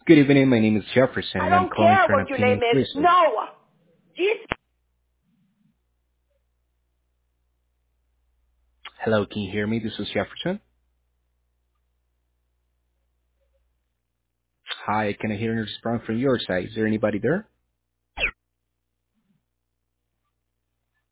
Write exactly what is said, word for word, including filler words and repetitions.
Good evening. My name is Jefferson, I and I'm don't calling care for an what your name opinion is. research. No. Jesus. Hello, can you hear me? This is Jefferson. Hi, can I hear a response from your side? Is there anybody there?